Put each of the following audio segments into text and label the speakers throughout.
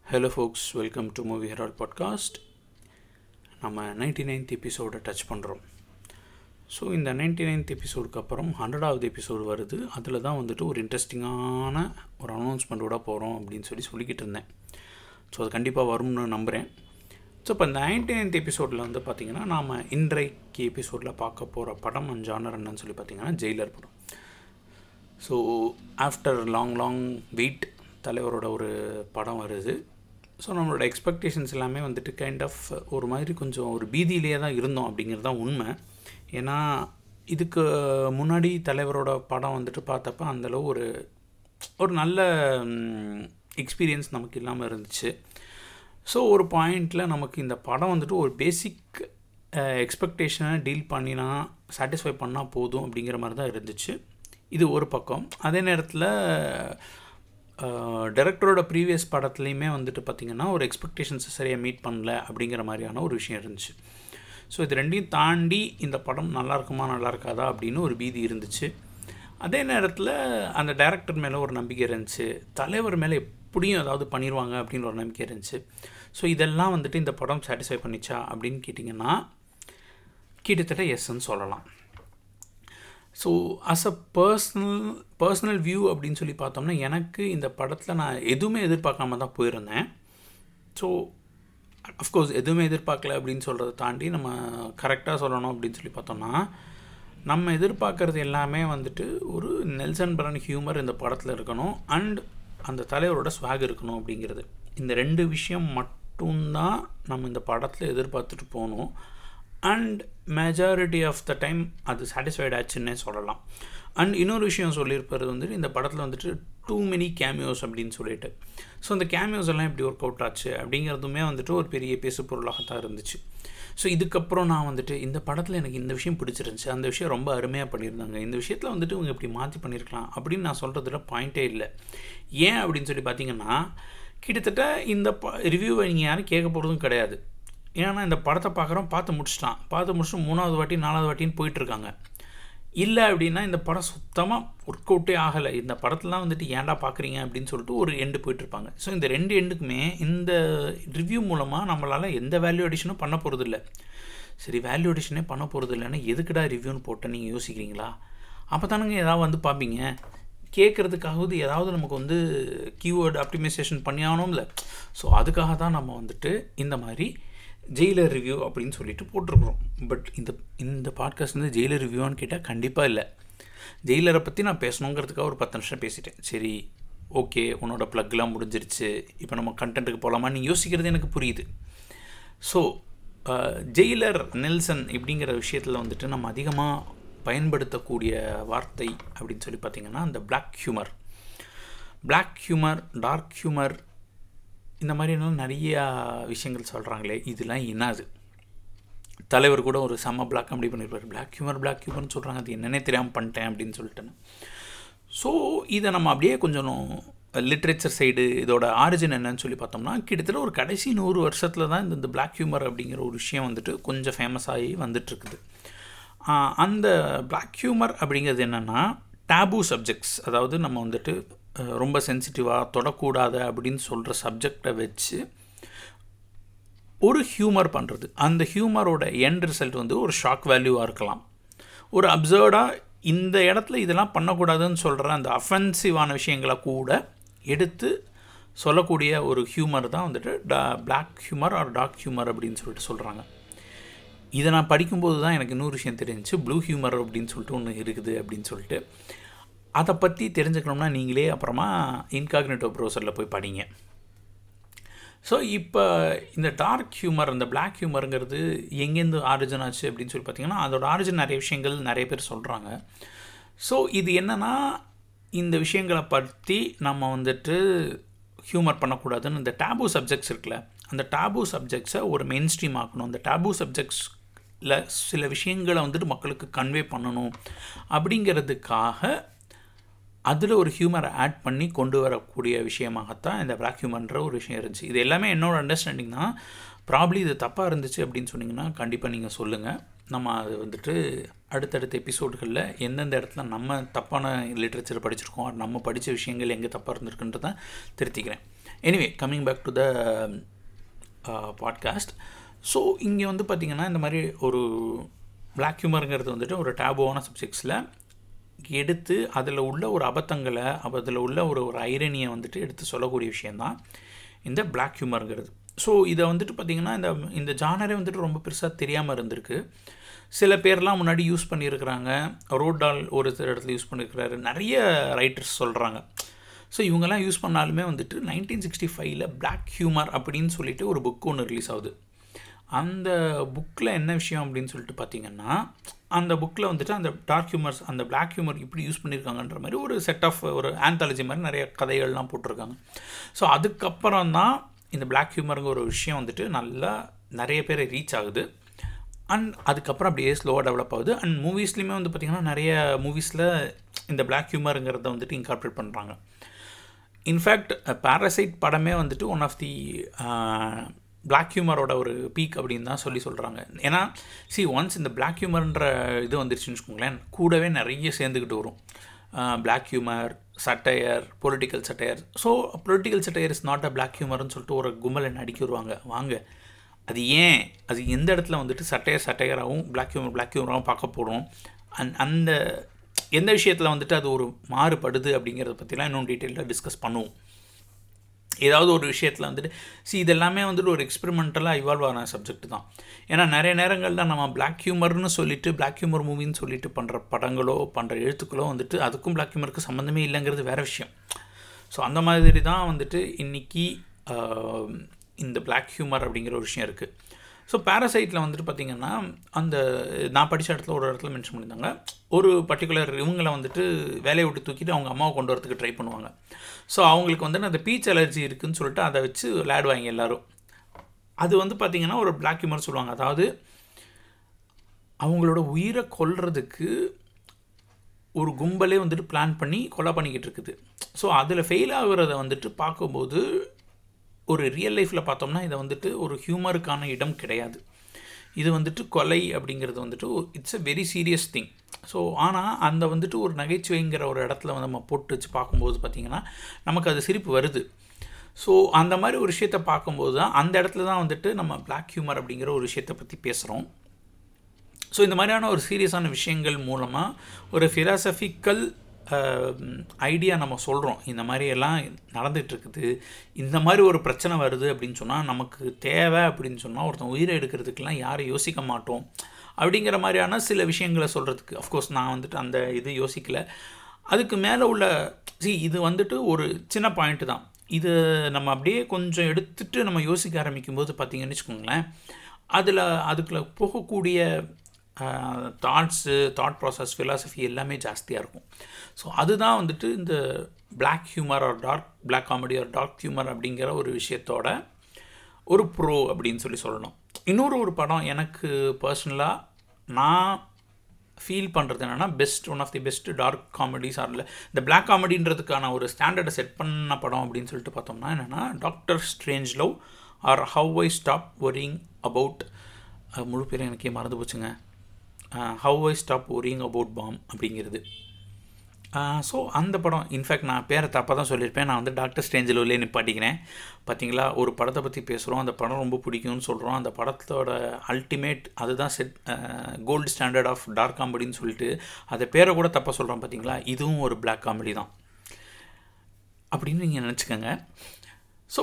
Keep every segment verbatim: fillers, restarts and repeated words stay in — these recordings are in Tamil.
Speaker 1: Hello folks, welcome to movie herald podcast. நம்ம நைன்டி நைன்த் எபிசோடை டச் பண்ணுறோம். ஸோ இந்த நைன்டி நைன்த் எபிசோடுக்கு அப்புறம் ஹண்ட்ரடாவது எபிசோடு வருது. அதில் தான் வந்துட்டு ஒரு இன்ட்ரெஸ்டிங்கான ஒரு அனௌன்ஸ்மெண்ட்டோட போகிறோம் அப்படின்னு சொல்லி சொல்லிக்கிட்டு இருந்தேன். ஸோ அது கண்டிப்பாக வரும்னு நம்புகிறேன். ஸோ இப்போ இந்த நைன்டி நைன்த் எபிசோடில் வந்து பார்த்திங்கன்னா நாம் இன்றைக்கு எபிசோடில் பார்க்க போகிற படம் அண்ட் ஜானர் என்னன்னு சொல்லி பார்த்திங்கன்னா ஜெயிலர் படம். So after long long wait தலைவரோட ஒரு படம் வருது. ஸோ நம்மளோட எக்ஸ்பெக்டேஷன்ஸ் எல்லாமே வந்துட்டு கைண்ட் ஆஃப் ஒரு மாதிரி கொஞ்சம் ஒரு பீதியிலேயே தான் இருந்தோம் அப்படிங்கிறது தான் உண்மை. ஏன்னா இதுக்கு முன்னாடி தலைவரோட படம் வந்துட்டு பார்த்தப்ப அந்தளவு ஒரு ஒரு நல்ல எக்ஸ்பீரியன்ஸ் நமக்கு இல்லாமல் இருந்துச்சு. ஸோ ஒரு பாயிண்டில் நமக்கு இந்த படம் வந்துட்டு ஒரு பேசிக் எக்ஸ்பெக்டேஷனை டீல் பண்ணினா சாட்டிஸ்ஃபை பண்ணால் போதும் அப்படிங்கிற மாதிரி தான் இருந்துச்சு. இது ஒரு பக்கம். அதே நேரத்தில் டைரக்டரோட ப்ரீவியஸ் படத்துலையுமே வந்துட்டு பார்த்திங்கன்னா ஒரு எக்ஸ்பெக்டேஷன்ஸை சரியாக மீட் பண்ணல அப்படிங்கிற மாதிரியான ஒரு விஷயம் இருந்துச்சு. ஸோ இது ரெண்டையும் தாண்டி இந்த படம் நல்லா இருக்குமா நல்லா இருக்காதா அப்படின்னு ஒரு பீதி இருந்துச்சு. அதே நேரத்தில் அந்த டைரக்டர் மேலே ஒரு நம்பிக்கை இருந்துச்சு, தலைவர் மேலே எப்படியும் ஏதாவது பண்ணிடுவாங்க அப்படின்னு ஒரு நம்பிக்கை இருந்துச்சு. ஸோ இதெல்லாம் வந்துட்டு இந்த படம் சாட்டிஸ்ஃபை பண்ணிச்சா அப்படின்னு கேட்டிங்கன்னா கிட்டத்தட்ட எஸ்ன்னு சொல்லலாம். So as a personal personal view அப்படின்னு சொல்லி பார்த்தோம்னா எனக்கு இந்த படத்தில் நான் எதுவுமே எதிர்பார்க்காம தான் போயிருந்தேன். ஸோ அஃப்கோர்ஸ் எதுவுமே எதிர்பார்க்கல அப்படின்னு சொல்கிறத தாண்டி நம்ம கரெக்டாக சொல்லணும் அப்படின்னு சொல்லி பார்த்தோம்னா நம்ம எதிர்பார்க்குறது எல்லாமே வந்துட்டு ஒரு நெல்சன் பரன் ஹியூமர் இந்த படத்தில் இருக்கணும் அண்ட் அந்த தலைவரோட ஸ்வாக் இருக்கணும் அப்படிங்கிறது. இந்த ரெண்டு விஷயம் மட்டும்தான் நம்ம இந்த படத்தில் எதிர்பார்த்துட்டு போகணும். And majority of the time அது சாட்டிஸ்ஃபைட் ஆச்சுன்னே சொல்லலாம். அண்ட் இன்னொரு விஷயம் சொல்லியிருப்பது வந்துட்டு இந்த படத்தில் வந்துட்டு டூ மெனி கேமியோஸ் அப்படின்னு சொல்லிட்டு, ஸோ அந்த கேமியோஸ் எல்லாம் எப்படி ஒர்க் அவுட் ஆச்சு அப்படிங்கிறதுமே வந்துட்டு ஒரு பெரிய பேசு பொருளாகத்தான் இருந்துச்சு. ஸோ இதுக்கப்புறம் நான் வந்துட்டு இந்த படத்தில் எனக்கு இந்த விஷயம் பிடிச்சிருந்துச்சு, அந்த விஷயம் ரொம்ப அருமையாக பண்ணியிருந்தாங்க, இந்த விஷயத்தில் வந்துட்டு இவங்க இப்படி மாற்றி பண்ணியிருக்கலாம் அப்படின்னு நான் சொல்கிறதுல பாயிண்ட்டே இல்லை. ஏன் அப்படின்னு சொல்லி பார்த்தீங்கன்னா கிட்டத்தட்ட இந்த ப ரிவ்யூவை நீங்கள் யாரும் கேட்க போகிறதும் கிடையாது. ஏன்னா இந்த படத்தை பார்க்குறோம், பார்த்து முடிச்சிட்டான், பார்த்து முடிச்சுட்டு மூணாவது வாட்டி நாலாவது வாட்டின்னு போயிட்டுருக்காங்க. இல்லை அப்படின்னா இந்த படம் சுத்தமாக ஒர்க் அவுட்டே ஆகலை, இந்த படத்துலாம் வந்துட்டு ஏன்டா பார்க்குறீங்க அப்படின்னு சொல்லிட்டு ஒரு எண்டு போயிட்டுருப்பாங்க. ஸோ இந்த ரெண்டு எண்டுக்குமே இந்த ரிவ்யூ மூலமாக நம்மளால் எந்த வேல்யூ அடிஷனும் பண்ண போகிறது இல்லை. சரி, வேல்யூ அடிஷனே பண்ண போகிறது இல்லைன்னா எதுக்குடா ரிவ்யூன்னு போட்ட நீங்கள் யோசிக்கிறீங்களா? அப்போ தானுங்க ஏதாவது வந்து பார்ப்பீங்க, கேட்குறதுக்காவது ஏதாவது நமக்கு வந்து கீவேர்டு ஆப்டிமைசேஷன் பண்ணியானோம்ல. ஸோ அதுக்காக தான் நம்ம வந்துட்டு இந்த மாதிரி ஜெயிலர் ரிவ்யூ அப்படின்னு சொல்லிட்டு போட்டிருக்கிறோம். பட் இந்த இந்த பாட்காஸ்ட் வந்து ஜெயிலர் ரிவ்யூவான்னு கேட்டால் கண்டிப்பாக இல்லை. ஜெயிலரை பற்றி நான் பேசணுங்கிறதுக்காக ஒரு பத்து நிமிஷம் பேசிட்டேன். சரி, ஓகே, உன்னோட ப்ளக்லாம் முடிஞ்சிருச்சு, இப்போ நம்ம கண்டென்ட்டுக்கு போகலாமா நீ யோசிக்கிறது எனக்கு புரியுது. ஸோ ஜெயிலர் நெல்சன் இப்படிங்கிற விஷயத்தில் வந்துட்டு நம்ம அதிகமாக பயன்படுத்தக்கூடிய வார்த்தை அப்படின்னு சொல்லி பார்த்திங்கன்னா அந்த black humour. Black humour, dark humour, இந்த மாதிரினாலும் நிறையா விஷயங்கள் சொல்கிறாங்களே, இதெல்லாம் என்னது? தலைவர் கூட ஒரு செம்ம பிளாக் காமெடி பண்ணியிருப்பார், பிளாக் ஹியூமர் பிளாக் ஹியூமர்னு சொல்கிறாங்க, அது என்னென்னே தெரியாமல் பண்ணிட்டேன் அப்படின்னு சொல்லிட்டேன்னு. ஸோ இதை நம்ம அப்படியே கொஞ்சம் லிட்ரேச்சர் சைடு இதோட ஆரிஜின் என்னன்னு சொல்லி பார்த்தோம்னா கிட்டத்தட்ட ஒரு கடைசி நூறு வருஷத்தில் தான் இந்த பிளாக் ஹியூமர் அப்படிங்கிற ஒரு விஷயம் வந்துட்டு கொஞ்சம் ஃபேமஸ் ஆகி வந்துட்டுருக்குது. அந்த பிளாக் ஹியூமர் அப்படிங்கிறது என்னென்னா டேபு சப்ஜெக்ட்ஸ், அதாவது நம்ம வந்துட்டு ரொம்ப சென்சிட்டிவாக தொடக்கூடாது அப்படின்னு சொல்கிற சப்ஜெக்டை வச்சு ஒரு ஹியூமர் பண்ணுறது. அந்த ஹியூமரோட எண்ட் ரிசல்ட் வந்து ஒரு ஷாக் வேல்யூவாக இருக்கலாம், ஒரு அப்சர்டாக இந்த இடத்துல இதெல்லாம் பண்ணக்கூடாதுன்னு சொல்கிற அந்த அஃபென்சிவான விஷயங்களை கூட எடுத்து சொல்லக்கூடிய ஒரு ஹியூமர் தான் வந்துட்டு டா black humour or dark humour அப்படின்னு சொல்லிட்டு சொல்கிறாங்க. இதை நான் படிக்கும்போது தான் எனக்கு இன்னொரு விஷயம் தெரிஞ்சிச்சு, ப்ளூ ஹியூமர் அப்படின்னு சொல்லிட்டு ஒன்று இருக்குது அப்படின்னு சொல்லிட்டு. அதை பற்றி தெரிஞ்சுக்கணும்னா நீங்களே அப்புறமா இன்காக்னிட்டோ ப்ரௌசரில் போய் படிங்க. ஸோ இப்போ இந்த டார்க் ஹியூமர், இந்த பிளாக் ஹியூமருங்கிறது எங்கேருந்து ஆரிஜின் ஆச்சு அப்படின்னு சொல்லி பார்த்திங்கன்னா அதோட ஆரிஜின் நிறைய விஷயங்கள் நிறைய பேர் சொல்கிறாங்க. ஸோ இது என்னென்னா இந்த விஷயங்களை பற்றி நம்ம வந்துட்டு ஹியூமர் பண்ணக்கூடாதுன்னு இந்த டேபு சப்ஜெக்ட்ஸ் இருக்குல்ல, அந்த டேபு சப்ஜெக்ட்ஸை ஒரு மெயின் ஸ்ட்ரீம் ஆக்கணும், அந்த டேபு சப்ஜெக்ட்ஸில் சில விஷயங்களை வந்துட்டு மக்களுக்கு கன்வே பண்ணணும் அப்படிங்கிறதுக்காக அதில் ஒரு ஹியூமரை ஆட் பண்ணி கொண்டு வரக்கூடிய விஷயமாகத்தான் இந்த பிளாக் ஹியூமர்ன்ற ஒரு விஷயம் இருந்துச்சு. இது எல்லாமே என்னோடய அண்டர்ஸ்டாண்டிங் தான். ப்ராப்ளி இது தப்பாக இருந்துச்சு அப்படின்னு சொன்னிங்கன்னா கண்டிப்பாக நீங்கள் சொல்லுங்கள். நம்ம அது வந்துட்டு அடுத்தடுத்த எபிசோடுகளில் எந்தெந்த இடத்துல நம்ம தப்பான லிட்ரேச்சர் படிச்சிருக்கோம், நம்ம படித்த விஷயங்கள் எங்கே தப்பாக இருந்திருக்குன்றதான் திருத்திக்கிறேன். Anyway coming back to the podcast. So இங்கே வந்து பார்த்திங்கன்னா இந்த மாதிரி ஒரு பிளாக் ஹியூமருங்கிறது வந்துட்டு ஒரு டேபுவான சப்ஜெக்ட்ஸில் எடுத்து அதில் உள்ள ஒரு அபத்தங்களை அதில் உள்ள ஒரு ஒரு ஐரனியை வந்துட்டு எடுத்து சொல்லக்கூடிய விஷயந்தான் இந்த பிளாக் ஹியூமருங்கிறது. ஸோ இதை வந்துட்டு பார்த்திங்கன்னா இந்த இந்த ஜானரே வந்துட்டு ரொம்ப பெருசாக தெரியாமல் இருந்திருக்கு. சில பேர்லாம் முன்னாடி யூஸ் பண்ணியிருக்கிறாங்க. ரோடால் ஒரு சில இடத்துல யூஸ் பண்ணியிருக்கிறாரு, நிறைய ரைட்டர்ஸ் சொல்கிறாங்க. ஸோ இவங்கெல்லாம் யூஸ் பண்ணாலுமே வந்துட்டு நைன்டீன் சிக்ஸ்டி ஃபைவ்ல பிளாக் ஹியூமர் அப்படின்னு சொல்லிட்டு ஒரு புக் ஒன்று ரிலீஸ் ஆகுது. அந்த புக்கில் என்ன விஷயம் அப்படின்னு சொல்லிட்டு பார்த்திங்கன்னா, அந்த புக்கில் வந்துட்டு அந்த டார்க் ஹியூமர்ஸ் அந்த பிளாக் ஹியூமர் இப்படி யூஸ் பண்ணியிருக்காங்கன்ற மாதிரி ஒரு செட் ஆஃப் ஒரு ஆந்தாலஜி மாதிரி நிறைய கதைகள்லாம் போட்டிருக்காங்க. ஸோ அதுக்கப்புறம் தான் இந்த பிளாக் ஹியூமருங்கிற ஒரு விஷயம் வந்துட்டு நல்லா நிறைய பேர் ரீச் ஆகுது. அண்ட் அதுக்கப்புறம் அப்படியே ஸ்லோவாக டெவலப் ஆகுது. அண்ட் மூவிஸ்லேயுமே வந்து பார்த்திங்கன்னா நிறைய மூவிஸில் இந்த பிளாக் ஹியூமருங்கிறத வந்துட்டு இன்கார்பரேட் பண்ணுறாங்க. இன்ஃபேக்ட் பாராசைட் படமே வந்துட்டு ஒன் ஆஃப் தி பிளாக் ஹியூமரோட ஒரு பீக் அப்படின்னு தான் சொல்லி சொல்கிறாங்க. ஏன்னா சி ஒன்ஸ் இந்த பிளாக் ஹியூமர்ன்ற இது வந்துருச்சுன்னு வச்சுக்கோங்களேன், கூடவே நிறைய சேர்ந்துக்கிட்டு வரும். Black humour, satire, political satire. So political satire is not a black ஹியூமர்னு சொல்லிட்டு ஒரு கும்பல் என்ன அடிக்க வருவாங்க. வாங்க, அது ஏன், அது எந்த இடத்துல வந்துட்டு சட்டையர் சட்டையராகவும் பிளாக் ஹியூமர் பிளாக் ஹியூமராகவும் பார்க்க போகிறோம், அந் அந்த எந்த விஷயத்தில் வந்துட்டு அது ஒரு மாறுபடுது அப்படிங்கிறத பற்றிலாம் இன்னும் டீட்டெயிலாக டிஸ்கஸ் பண்ணுவோம். ஏதாவது ஒரு விஷயத்தில் வந்துட்டு சி இதெல்லாமே வந்துட்டு ஒரு எக்ஸ்பெரிமெண்டலாக இவால்வ் ஆன சப்ஜெக்ட் தான். ஏன்னா நிறைய நேரங்களில் நம்ம பிளாக் ஹியூமர்னு சொல்லிட்டு பிளாக் ஹியூமர் மூவின்னு சொல்லிட்டு பண்ணுற படங்களோ பண்ணுற எழுத்துக்களோ வந்துட்டு அதுக்கும் பிளாக் ஹியூமருக்கு சம்மந்தமே இல்லைங்கிறது வேறு விஷயம். ஸோ அந்த மாதிரி தான் வந்துட்டு இன்றைக்கி இந்த பிளாக் ஹியூமர் அப்படிங்கிற ஒரு விஷயம் இருக்குது. ஸோ பாராசைட்டில் வந்துட்டு பார்த்திங்கன்னா அந்த நான் படித்த இடத்துல ஒரு இடத்துல மென்ஷன் பண்ணியிருந்தாங்க, ஒரு பர்டிகுலர் இவங்களை வந்துட்டு வேலையை விட்டு தூக்கிட்டு அவங்க அம்மாவை கொண்டு வரதுக்கு ட்ரை பண்ணுவாங்க. ஸோ அவங்களுக்கு வந்து அந்த பீச் அலர்ஜி இருக்குதுன்னு சொல்லிட்டு அதை வச்சு விளையாடுவாங்க எல்லோரும். அது வந்து பார்த்திங்கன்னா ஒரு பிளாக் ஹியூமர் சொல்லுவாங்க. அதாவது அவங்களோட உயிரை கொல்றதுக்கு ஒரு கும்பலே வந்துட்டு பிளான் பண்ணி கொலை பண்ணிக்கிட்டு இருக்குது. ஸோ அதில் ஃபெயில் ஆகுறத வந்துட்டு பார்க்கும்போது ஒரு ரியல் லைஃப்பில் பார்த்தோம்னா இதை வந்துட்டு ஒரு ஹியூமருக்கான இடம் கிடையாது. இது வந்துட்டு கொலை அப்படிங்கிறது வந்துட்டு it's a very serious thing. So ஆனால் அந்த வந்துட்டு ஒரு நகைச்சுவைங்கிற ஒரு இடத்துல வந்து நம்ம போட்டு வச்சு பார்க்கும்போது பார்த்திங்கன்னா நமக்கு அது சிரிப்பு வருது. ஸோ அந்த மாதிரி ஒரு விஷயத்தை பார்க்கும்போது தான் அந்த இடத்துல தான் வந்துட்டு நம்ம பிளாக் ஹியூமர் அப்படிங்கிற ஒரு விஷயத்தை பற்றி பேசுகிறோம். ஸோ இந்த மாதிரியான ஒரு சீரியஸான விஷயங்கள் மூலமாக ஒரு ஃபிலாசபிக்கல் ஐடியா நம்ம சொல்கிறோம். இந்த மாதிரி எல்லாம் நடந்துகிட்ருக்குது, இந்த மாதிரி ஒரு பிரச்சனை வருது அப்படின்னு சொன்னால் நமக்கு தேவை அப்படின்னு சொன்னால் ஒருத்தன் உயிரை எடுக்கிறதுக்கெலாம் யாரும் யோசிக்க மாட்டோம் அப்படிங்கிற மாதிரியான சில விஷயங்களை சொல்கிறதுக்கு. அஃப்கோர்ஸ் நான் வந்துட்டு அந்த இது யோசிக்கலை. அதுக்கு மேலே உள்ள சி இது வந்துட்டு ஒரு சின்ன பாயிண்ட்டு தான். இது நம்ம அப்படியே கொஞ்சம் எடுத்துகிட்டு நம்ம யோசிக்க ஆரம்பிக்கும்போது பார்த்திங்கன்னு வச்சுக்கோங்களேன், அதில் அதுக்குள்ளே போகக்கூடிய தாட்ஸு தாட் ப்ராசஸ் ஃபிலாசபி எல்லாமே ஜாஸ்தியாக இருக்கும். ஸோ அதுதான் வந்துட்டு இந்த black humour or dark black comedy or dark humour அப்படிங்கிற ஒரு விஷயத்தோட ஒரு ப்ரோ அப்படின்னு சொல்லி சொல்லணும். இன்னொரு ஒரு படம் எனக்கு பர்சனலாக நான் ஃபீல் பண்ணுறது என்னென்னா best one of the best dark comedies or இல்லை இந்த பிளாக் காமெடின்றதுக்கான ஒரு ஸ்டாண்டர்டை செட் பண்ண படம் அப்படின்னு சொல்லிட்டு பார்த்தோம்னா என்னென்னா doctor Strangelove or how I stop worrying about, முழு பேர் எனக்கே மறந்து போச்சுங்க, how I stop worrying about bomb அப்படிங்கிறது. ஸோ அந்த படம் இன்ஃபேக்ட் நான் பேரை தப்பாக தான் சொல்லியிருப்பேன். நான் வந்து டாக்டர் ஸ்ட்ரேஞ்ச் லவ்லேயே நிப்பாட்டிக்கிறேன். பார்த்திங்களா, ஒரு படத்தை பற்றி பேசுகிறோம், அந்த படம் ரொம்ப பிடிக்கும்னு சொல்கிறோம், அந்த படத்தோட அல்டிமேட் அதுதான் set gold standard of dark காமெடின்னு சொல்லிட்டு அதை பேரை கூட தப்பாக சொல்கிறோம். பார்த்திங்களா, இதுவும் ஒரு பிளாக் காமெடி தான் அப்படின்னு நீங்கள் நினச்சிக்கோங்க. ஸோ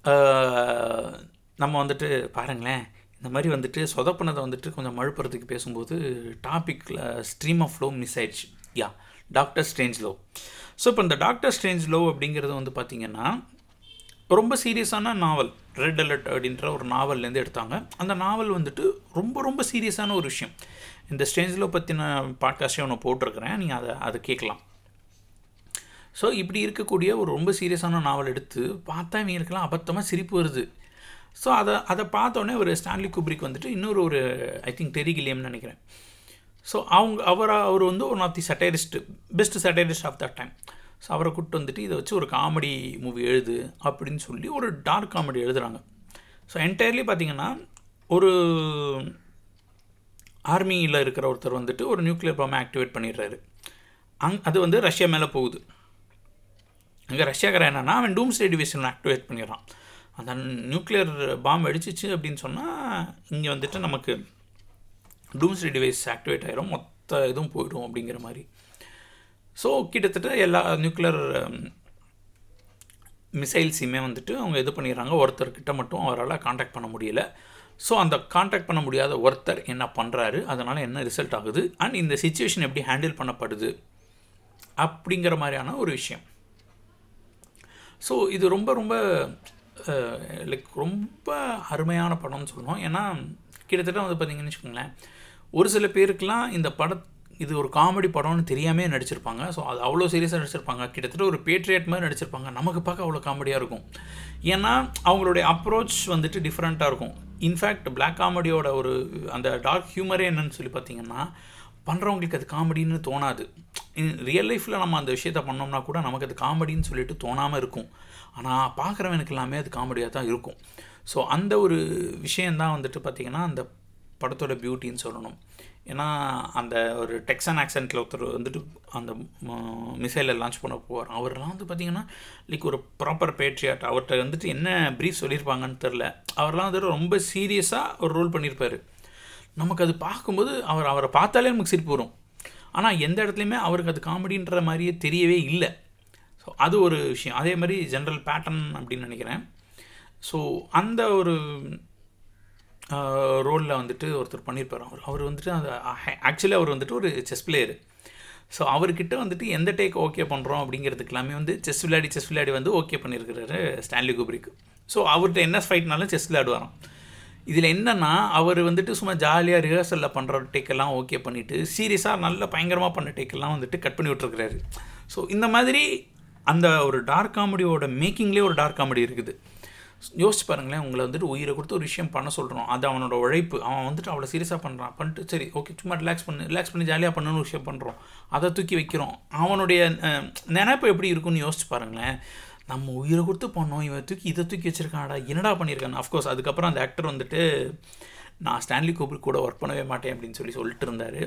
Speaker 1: நம்ம வந்துட்டு பாருங்களேன், இந்த மாதிரி வந்துட்டு சொதப்பினதை வந்துட்டு கொஞ்சம் மழுப்புறதுக்கு பேசும்போது டாப்பிக்கில் ஸ்ட்ரீம் ஆஃப் ஃப்ளோ மிஸ் ஆயிடுச்சு. Yeah, doctor Strangelove. So இப்போ இந்த டாக்டர் ஸ்ட்ரேஞ்ச் லவ் அப்படிங்கிறது வந்து பார்த்திங்கன்னா ரொம்ப சீரியஸான நாவல். ரெட் அலர்ட் அப்படின்ற ஒரு நாவல்லேருந்து எடுத்தாங்க. அந்த நாவல் வந்துட்டு ரொம்ப ரொம்ப சீரியஸான ஒரு விஷயம். இந்த ஸ்ட்ரேஞ்ச் லவ் பற்றின பாட்காஸ்ட்டே ஒன்று போட்டிருக்கிறேன், நீங்கள் அதை அதை கேட்கலாம். ஸோ இப்படி இருக்கக்கூடிய ஒரு ரொம்ப சீரியஸான நாவல் எடுத்து பார்த்தா இவங்களுக்கெல்லாம் அபத்தமாக சிரிப்பு வருது. ஸோ அதை அதை பார்த்தோன்னே ஒரு ஸ்டான்லி குப்ரிக் வந்துட்டு இன்னொரு ஒரு ஐ திங்க் டெரி கில்லியம்னு நினைக்கிறேன். ஸோ அவங்க அவர் அவர் வந்து one of the satirist best satirist of that time. So அவரை கூப்பிட்டு வந்துட்டு இதை வச்சு ஒரு காமெடி மூவி எழுது அப்படின்னு சொல்லி ஒரு டார்க் காமெடி எழுதுகிறாங்க. ஸோ என்டையர்லி பார்த்திங்கன்னா ஒரு ஆர்மியில் இருக்கிற ஒருத்தர் வந்துட்டு ஒரு நியூக்ளியர் பாம்பை ஆக்டிவேட் பண்ணிடுறாரு. அங் அது வந்து ரஷ்யா மேலே போகுது. அங்கே ரஷ்யாக்காரன் என்னன்னா அவன் டூம்ஸ்டே டிவைஸை ஆக்டிவேட் பண்ணிடுறான். அந்த நியூக்ளியர் பாம்பு அடிச்சிச்சு அப்படின்னு சொன்னால் இங்கே வந்துட்டு நமக்கு டூம்ஸ்டே டிவைஸ் ஆக்டிவேட் ஆகிரும், மொத்த இதுவும் போயிடும் அப்படிங்கிற மாதிரி. ஸோ கிட்டத்தட்ட எல்லா நியூக்ளியர் மிசைல்ஸையுமே வந்துட்டு அவங்க இது பண்ணிடுறாங்க. ஒருத்தர்கிட்ட மட்டும் அவரால் காண்டாக்ட் பண்ண முடியல. ஸோ அந்த காண்டாக்ட் பண்ண முடியாத ஒருத்தர் என்ன பண்ணுறாரு, அதனால் என்ன ரிசல்ட் ஆகுது, அண்ட் இந்த சிச்சுவேஷன் எப்படி ஹேண்டில் பண்ணப்படுது அப்படிங்கிற மாதிரியான ஒரு விஷயம். ஸோ இது ரொம்ப ரொம்ப லைக் ரொம்ப அருமையான படம்னு சொல்லணும். ஏன்னா கிட்டத்தட்ட வந்து பார்த்திங்கன்னு வச்சுக்கோங்களேன், ஒரு சில பேருக்கெலாம் இந்த படம் இது ஒரு காமெடி படம்னு தெரியாமே நடிச்சிருப்பாங்க. ஸோ அது அவ்வளோ சீரியஸாக நடிச்சிருப்பாங்க, கிட்டத்தட்ட ஒரு பேட்ரியட் மாதிரி நடிச்சிருப்பாங்க. நமக்கு பார்க்க அவ்வளோ காமெடியாக இருக்கும். ஏன்னா அவங்களுடைய அப்ரோச் வந்துட்டு டிஃப்ரெண்ட்டாக இருக்கும். இன்ஃபேக்ட் பிளாக் காமெடியோட ஒரு அந்த டார்க் ஹியூமரே என்னன்னு சொல்லி பார்த்திங்கன்னா, பண்ணுறவங்களுக்கு அது காமெடின்னு தோணாது. ரியல் லைஃப்பில் நம்ம அந்த விஷயத்த பண்ணோம்னா கூட நமக்கு அது காமெடின்னு சொல்லிட்டு தோணாமல் இருக்கும். ஆனால் பார்க்குறவனுக்கு எல்லாமே அது காமெடியாக தான் இருக்கும். ஸோ அந்த ஒரு விஷயந்தான் வந்துட்டு பார்த்திங்கன்னா அந்த படத்தோட பியூட்டின்னு சொல்லணும். ஏன்னா அந்த ஒரு டெக்ஸன் ஆக்சென்ட்டில் ஒருத்தர் வந்துட்டு அந்த மிசைலில் லான்ச் பண்ண போவார். அவரெல்லாம் வந்து பார்த்திங்கன்னா லைக் ஒரு ப்ராப்பர் பேட்ரியாட். அவர்கிட்ட வந்துட்டு என்ன ப்ரீஃப் சொல்லியிருப்பாங்கன்னு தெரில. அவரெல்லாம் வந்துட்டு ரொம்ப சீரியஸாக ஒரு ரோல் பண்ணியிருப்பார். நமக்கு அது பார்க்கும்போது அவர் அவரை பார்த்தாலே நமக்கு சிரிப்பு வரும். ஆனால் எந்த இடத்துலையுமே அவருக்கு அது காமெடின்ற மாதிரியே தெரியவே இல்லை. ஸோ அது ஒரு விஷயம். அதே மாதிரி ஜென்ரல் பேட்டர்ன் அப்படின்னு நினைக்கிறேன். ஸோ அந்த ஒரு ரோலில் வந்துட்டு ஒருத்தர் பண்ணியிருப்பார். அவர் அவர் வந்துட்டு அந்த ஆக்சுவலி அவர் வந்துட்டு ஒரு செஸ் பிளேயரு. ஸோ அவர்கிட்ட வந்துட்டு எந்த டேக் ஓகே பண்ணுறோம் அப்படிங்கிறதுக்கு எல்லாமே வந்து செஸ் விளையாடி செஸ் விளையாடி வந்து ஓகே பண்ணியிருக்கிறாரு ஸ்டான்லி குப்ரிக். ஸோ அவர்கிட்ட என்ன ஃபைட்னாலும் செஸ் விளையாடுவாராம். இதில் என்னென்னா அவர் வந்துட்டு சும்மா ஜாலியாக ரிஹர்சலில் பண்ணுற டேக்கெல்லாம் ஓகே பண்ணிவிட்டு சீரியஸாக நல்ல பயங்கரமாக பண்ண டேக்கெல்லாம் வந்துட்டு கட் பண்ணி விட்டுருக்கிறாரு. ஸோ இந்த மாதிரி அந்த ஒரு டார்க் காமெடியோட மேக்கிங்லேயே ஒரு டார்க் காமெடி இருக்குது. யோசிச்சு பாருங்களேன், உங்களை வந்துட்டு உயிரை கொடுத்து ஒரு விஷயம் பண்ண சொல்கிறோம், அது அவனோட உழைப்பு, அவன் வந்துட்டு அவ்வளோ சீரியஸாக பண்ணுறான், பண்ணிட்டு சரி ஓகே சும்மா ரிலாக்ஸ் பண்ணு ரிலாக்ஸ் பண்ணி ஜாலியாக பண்ணணும்னு ஒரு விஷயம் பண்ணுறோம், அதை தூக்கி வைக்கிறோம். அவனுடைய நினைப்பு எப்படி இருக்குன்னு யோசிச்சு பாருங்களேன். நம்ம உயிரை கொடுத்து பண்ணோம், இவன் தூக்கி இதை தூக்கி வச்சுருக்கான்டா, என்னடா பண்ணியிருக்கான். அஃப்கோர்ஸ் அதுக்கப்புறம் அந்த ஆக்டர் வந்துட்டு நான் ஸ்டான்லி குப்ரிக் கூட ஒர்க் பண்ணவே மாட்டேன் அப்படின்னு சொல்லி சொல்லிட்டு இருந்தார்.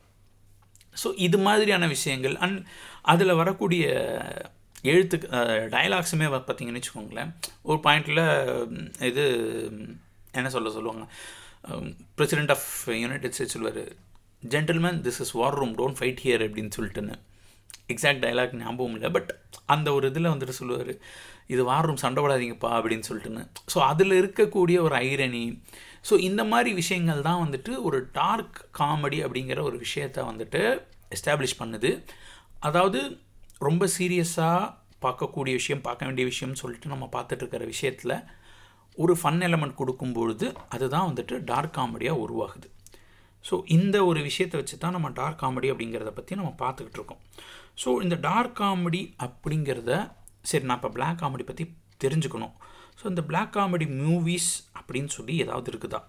Speaker 1: ஸோ இது மாதிரியான விஷயங்கள் அண்ட் அதில் வரக்கூடிய எழுத்து டயலாக்ஸுமே பார்த்திங்கன்னு வச்சுக்கோங்களேன். ஒரு பாயிண்டில் இது என்ன சொல்ல சொல்லுவாங்க, பிரசிடெண்ட் ஆஃப் யுனைடெட் ஸ்டேட்ஸ் சொல்லுவார், gentlemen this is war room don't fight here அப்படின்னு சொல்லிட்டுன்னு. எக்ஸாக்ட் டைலாக் ஞாபகம் இல்லை, பட் அந்த ஒரு இதில் வந்துட்டு சொல்லுவார், இது வார் ரூம் சண்டை போடாதீங்கப்பா அப்படின்னு சொல்லிட்டுன்னு. ஸோ அதில் இருக்கக்கூடிய ஒரு ஐரணி, ஸோ இந்த மாதிரி விஷயங்கள் தான் வந்துட்டு ஒரு டார்க் காமெடி அப்படிங்கிற ஒரு விஷயத்தை வந்துட்டு எஸ்டாப்ளிஷ் பண்ணுது. அதாவது ரொம்ப சீரியஸாக பார்க்கக்கூடிய விஷயம், பார்க்க வேண்டிய விஷயம்னு சொல்லிட்டு நம்ம பார்த்துட்ருக்கிற விஷயத்தில் ஒரு ஃபன் எலமெண்ட் கொடுக்கும்பொழுது அதுதான் வந்துட்டு டார்க் காமெடியாக உருவாகுது. ஸோ இந்த ஒரு விஷயத்தை வச்சு தான் நம்ம டார்க் காமெடி அப்படிங்கிறத பற்றி நம்ம பார்த்துக்கிட்டு இருக்கோம். ஸோ இந்த டார்க் காமெடி அப்படிங்கிறத சரி நான் இப்போ பிளாக் காமெடி பற்றி தெரிஞ்சுக்கணும். ஸோ இந்த பிளாக் காமெடி மூவிஸ் அப்படின்னு சொல்லி ஏதாவது இருக்குதா?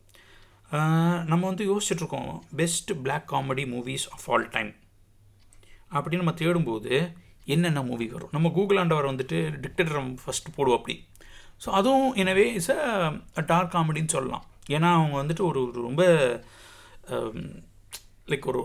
Speaker 1: நம்ம வந்து யோசிச்சுட்ருக்கோம் best black comedy movies of all time அப்படின்னு நம்ம தேடும்போது என்னென்ன மூவி வரும். நம்ம கூகுள் ஆண்டவர் வந்துட்டு டிக்டேட்டர் ஃபஸ்ட்டு போடுவோம் அப்படி. ஸோ அதுவும் எனவே இஸ் அ டார்க் காமெடின்னு சொல்லலாம். ஏன்னா அவங்க வந்துட்டு ஒரு ரொம்ப லைக் ஒரு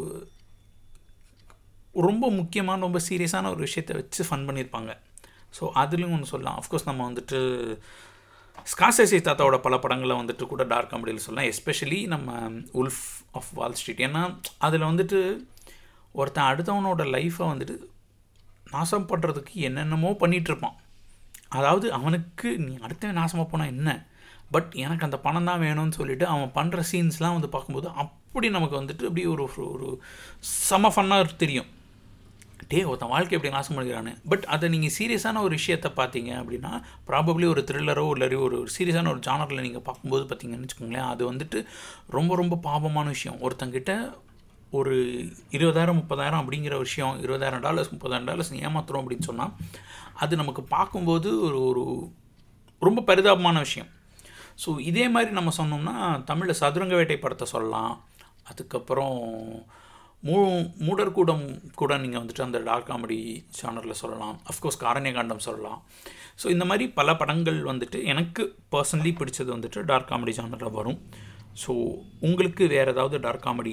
Speaker 1: ஒரு ரொம்ப முக்கியமான ரொம்ப சீரியஸான ஒரு விஷயத்தை வச்சு ஃபன் பண்ணியிருப்பாங்க. ஸோ அதுலேயும் ஒன்று சொல்லலாம். அஃப்கோர்ஸ் நம்ம வந்துட்டு ஸ்கார்செஸே தாத்தாவோட பல படங்களை வந்துட்டு கூட டார்க் காமெடியில் சொல்லலாம். எஸ்பெஷலி நம்ம உல்ஃப் ஆஃப் வால் ஸ்ட்ரீட். ஏன்னா அதில் வந்துட்டு ஒருத்தன் அடுத்தவனோட லைஃப்பை வந்துட்டு நாசம் பண்ணுறதுக்கு என்னென்னமோ பண்ணிகிட்ருப்பான். அதாவது அவனுக்கு நீ அடுத்தவன் நாசமாக போனால் என்ன, பட் எனக்கு அந்த பணம் தான் வேணும்னு சொல்லிவிட்டு அவன் பண்ணுற சீன்ஸ்லாம் வந்து பார்க்கும்போது அப்படி நமக்கு வந்துட்டு அப்படி ஒரு ஒரு செம ஃபன்னாக தெரியும். டே ஒருத்தன் வாழ்க்கை எப்படி நாசம் பண்ணிக்கிறானு. பட் அதை நீங்கள் சீரியஸான ஒரு விஷயத்தை பார்த்தீங்க அப்படின்னா ப்ராபப்ளி ஒரு த்ரில்லரோ இல்லை ஒரு சீரியஸான ஒரு ஜானரில் நீங்கள் பார்க்கும்போது பார்த்தீங்கன்னு வச்சுக்கோங்களேன், அது வந்துட்டு ரொம்ப ரொம்ப பாவமான விஷயம். ஒருத்தங்கிட்ட ஒரு இருபதாயிரம் முப்பதாயிரம் அப்படிங்கிற விஷயம், இருபதாயிரம் டாலர்ஸ் முப்பதாயிரம் டாலர்ஸ் ஏமாத்துறோம் அப்படின்னு சொன்னால் அது நமக்கு பார்க்கும்போது ஒரு ஒரு ரொம்ப பரிதாபமான விஷயம். ஸோ இதே மாதிரி நம்ம சொன்னோம்னா தமிழில் சதுரங்க வேட்டை படத்தை சொல்லலாம். அதுக்கப்புறம் மூ மூடர்கூடம் கூட நீங்கள் வந்துட்டு அந்த டார்க் காமெடி ஜானரில் சொல்லலாம். அஃப்கோர்ஸ் காரண்யகாண்டம் சொல்லலாம். ஸோ இந்த மாதிரி பல படங்கள் வந்துட்டு எனக்கு பர்சனலி பிடிச்சது வந்துட்டு டார்க் காமெடி ஜானரில் வரும். ஸோ உங்களுக்கு வேறு ஏதாவது டார்க் காமெடி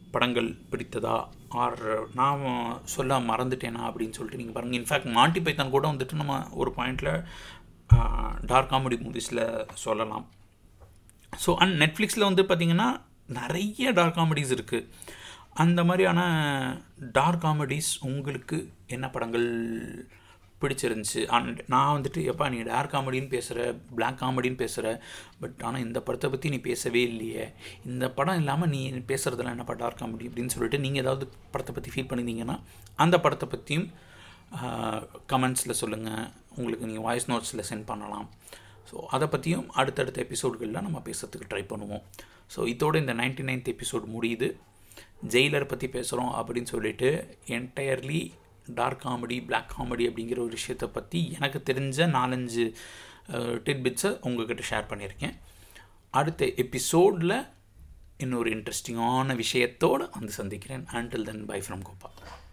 Speaker 1: படங்கள் பிடித்ததா ஆர் நான் சொல்ல மறந்துட்டேனா அப்படின்னு சொல்லிட்டு நீங்கள் பாருங்கள். இன்ஃபேக்ட் மாண்டி பைத்தான் கூட வந்துட்டு நம்ம ஒரு பாயிண்டில் டார்க் காமெடி மூவிஸில் சொல்லலாம். ஸோ அண்ட் நெட்ஃப்ளிக்ஸில் வந்து பார்த்திங்கன்னா நிறைய டார்க் காமெடிஸ் இருக்குது. அந்த மாதிரியான டார்க் காமெடிஸ் உங்களுக்கு என்ன படங்கள் பிடிச்சிருந்துச்சு? அண்ட் நான் வந்துட்டு எப்பா நீ டார்க் காமெடின்னு பேசுகிற, பிளாக் காமெடின்னு பேசுகிற, பட் ஆனால் இந்த படத்தை பற்றி நீ பேசவே இல்லையே, இந்த படம் இல்லாமல் நீ பேசுகிறதுலாம் என்னப்பா டார்க் காமெடி அப்படின்னு சொல்லிட்டு நீங்கள் ஏதாவது படத்தை பற்றி ஃபீல் பண்ணியிருந்தீங்கன்னா அந்த படத்தை பற்றியும் கமெண்ட்ஸில் சொல்லுங்கள். உங்களுக்கு நீங்கள் வாய்ஸ் நோட்ஸில் சென்ட் பண்ணலாம். ஸோ அதை பற்றியும் அடுத்தடுத்த எபிசோடுகளில் நம்ம பேசுகிறதுக்கு ட்ரை பண்ணுவோம். ஸோ இதோடு இந்த நைன்டி நைன்த் எபிசோடு முடியுது. ஜெயிலர் பற்றி பேசுகிறோம் அப்படின்னு சொல்லிட்டு entirely dark comedy, black comedy அப்படிங்கிற ஒரு விஷயத்தை பற்றி எனக்கு தெரிஞ்ச நாலஞ்சு டிட்பிட்ஸை உங்கள்கிட்ட ஷேர் பண்ணியிருக்கேன். அடுத்த எபிசோடில் இன்னொரு இன்ட்ரெஸ்டிங்கான விஷயத்தோடு வந்து சந்திக்கிறேன். Until then bye from Gopa.